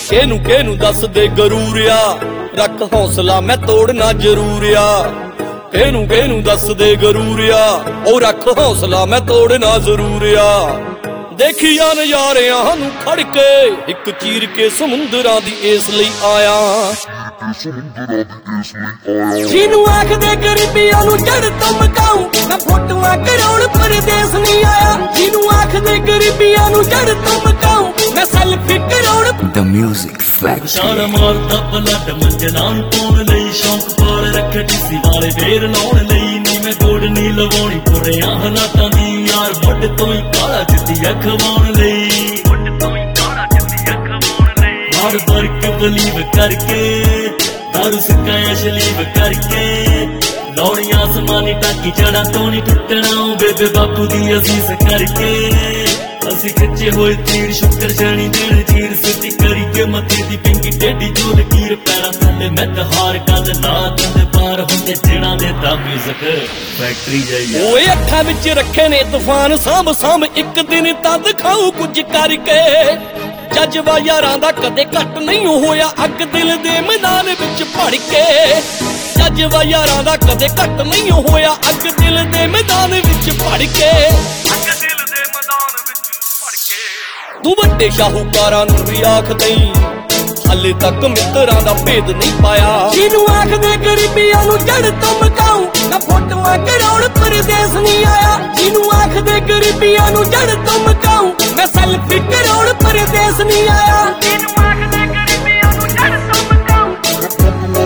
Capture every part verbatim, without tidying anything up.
Keanu Keanu दस दे गरूर आ, रख हौसला मैं तोड़ना जरूर आ। केनू केनू दस दे गरूर आ, ओ रख हौसला मैं तोड़ना जरूर आ। देखिया नज़ारियां नू खड़ के एक चीर के समुंदरां दी इस लई आया। जिनू आखदे गरीबियां नू जड़ तो मकाऊं, मैं फोटोआं करोड़ परदेस नहीं आया। जिनू आखदे गरीबियां नू जड़ तो मकाऊं, मैं selfie crore. The Music Factory। शान मारदा ब्लड मंजनां पाउण लई, शौक पाल रखे टीसी वाले बेर लाउण लई। नी मैं गोड़ नी लवाउणी पुड़ियां हालातां दी, यार मुੱਢ ਤੋਂ ਹੀ ਕਾਲਾ ਜਿੱਤੀਆ ਖਵਾਉਣ ਲਈ। ਮੁੱਢ ਤੋਂ ਹੀ ਕਾਲਾ ਜਿੱਤੀਆ ਖਵਾਉਣ ਲਈ। ਹਾਰਡ ਵਰਕ ਬਲੀਵ ਕਰਕੇ, ਦਾਰੂ ਸਿੱਕਾ ਸ਼ਲੀਵ ਕਰਕੇ, ਲਾਉਣੀ ਆਸਮਾਨੀ ਟਾਕੀ ਜੜਾਂ ਤੋਂ ਨਹੀਂ ਟੁੱਟਣਾ। ਬੇਬੇ ਬਾਪੂ ਦੀ ਅਸੀਸ ਕਰਕੇ, ਅਸੀਂ ਕੱਚੇ ਹੋਏ ਤੀਰ ਸ਼ੁਕਰ ਜਾਣੀ ਦੇਣ ਚੀਰ। ਸਿੱਧੀ ਕਰੀ ਕੇ ਮੱਥੇ ਦੀ ਪਿੰਗੀ ਟੇਢੀ ਜੋ ਲਕੀਰ, ਪੈਰਾਂ ਥੱਲੇ ਮੈਂ ਹਾਰ ਕੰਨ ਲਾ ਦਿੰਦੇ ਪਾਰ ਹੁੰਦੇ ਜਿਨ੍ਹਾਂ ਦੇ ਦਾ ਮਿਊਜ਼ਿਕ ਫੈਕਟਰੀ ਜਾਈਏ। ਓਏ ਅੱਖਾਂ ਵਿੱਚ ਰੱਖੇ ਨੇ ਤੂਫਾਨ ਸਾਂਭ ਸਾਂਭ, ਇੱਕ ਦਿਨ ਤਾਂ ਦਿਖਾਊ ਕੁਝ ਕਰਕੇ। ਜਜ਼ਬਾ ਯਾਰਾਂ ਦਾ ਕਦੇ ਘੱਟ ਨਹੀਂ ਹੋਇਆ, ਅੱਗ ਦਿਲ ਦੇ ਮੈਦਾਨ ਵਿੱਚ ਭੜ ਕੇ। ਜਜ਼ਬਾ ਯਾਰਾਂ ਦਾ ਕਦੇ ਘੱਟ ਨਹੀਂ ਹੋਇਆ, ਅੱਗ ਦਿਲ ਦੇ ਮੈਦਾਨ ਵਿੱਚ ਭੜ ਕੇ। ਅੱਗ ਦਿਲ ਦੇ ਮੈਦਾਨ ਵਿੱਚ ਭੜ ਕੇ। ਤੂੰ ਵੱਡੇ ਸ਼ਾਹੂਕਾਰਾਂ ਨੂੰ ਵੀ ਆਖ ਦਈ, ਹਾਲੇ ਤੱਕ ਮਿੱਤਰਾਂ ਦਾ ਭੇਦ ਨਹੀਂ ਪਾਇਆ। ਜਿਹਨੂੰ ਆਖਦੇ ਗਰੀਬੀਆਂ ਨੂੰ ਜੜ ਤੋਂ ਮਕਾਊਂ, ਮੈਂ ਫੋਟੋਆਂ ਕਰੋੜ ਪਰਦੇਸ ਨਹੀਂ ਆਇਆ। ਜਿਹਨੂੰ ਆਖਦੇ ਗਰੀਬੀਆਂ ਨੂੰ ਜੜ ਤੋਂ ਮਕਾਊਂ, ਮੈਂ ਸੈਲਫੀ ਕਰੋੜ ਪਰਦੇਸ ਨਹੀਂ ਆਇਆ। ਜਿਹਨੂੰ ਆਖਦੇ ਗਰੀਬੀਆਂ ਨੂੰ ਜੜ ਤੋਂ ਮਕਾਊਂ, ਜਿਹਨੂੰ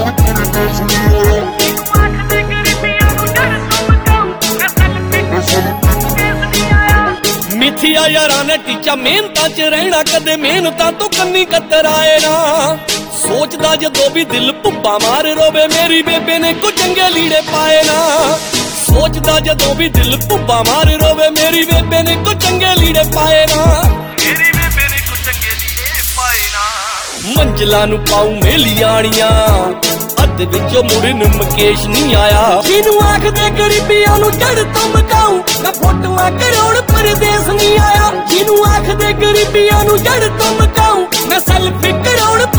ਆਖਦੇ ਗਰੀਬੀਆਂ ਨੂੰ ਜੜ ਤੋਂ ਮਕਾਊਂ, ਮੈਂ ਸੈਲਫੀ ਪਰਦੇਸ ਨਹੀਂ ਆਇਆ। ਮਿੱਥਿਆ ਯਾਰਾਂ ਨੇ ਟੀਚਾ ਮਿਹਨਤਾਂ 'ਚ ਰਹਿਣਾ, ਕਦੇ ਮਿਹਨਤਾਂ ਤੋਂ ਕੰਨੀ ਕਤਰਾਏ ਨਾ। ਸੋਚਦਾ ਜਦੋਂ ਵੀ ਦਿਲ ਭੁੱਬਾ ਮਾਰ ਰੋਵੇ, ਮੇਰੀ ਬੇਬੇ ਨੇ ਕੋ ਚੰਗੇ ਲੀੜੇ ਪਾਏ ਨਾ। ਸੋਚਦਾ ਜਦੋਂ ਵੀ ਦਿਲ ਭੁੱਬਾ ਮਾਰ ਰੋਵੇ, ਮੇਰੀ ਬੇਬੇ ਨੇ ਕੋ ਚੰਗੇ ਲੀੜੇ ਪਾਏ ਨਾ। ਮੇਰੀ ਬੇਬੇ ਨੇ ਕੋ ਚੰਗੇ ਲੀੜੇ ਪਾਏ ਨਾ। ਮੰਜ਼ਲਾਂ ਨੂੰ ਪਾਉ ਮੇਲੀਆਣੀਆਂ, ਅੱਧ ਵਿੱਚੋਂ ਮੁੜਨ ਮੁਕੇਸ਼ ਨਹੀਂ ਆਇਆ। ਜਿਹਨੂੰ ਆਖਦੇ ਗਰੀਬੀਆਂ ਨੂੰ ਜੜ ਤੋਂ ਮਕਾਊਂ, ਮੈਂ ਫੋਟੋਆਂ ਕਰੋੜ ਪਰਦੇਸ ਨਹੀਂ ਆਇਆ। ਜਿਹਨੂੰ ਆਖਦੇ ਗਰੀਬੀਆਂ ਨੂੰ ਜੜ ਤੋਂ ਮਕਾਊਂ, ਮੈਂ ਸੈਲਫੀ ਕਰੋੜ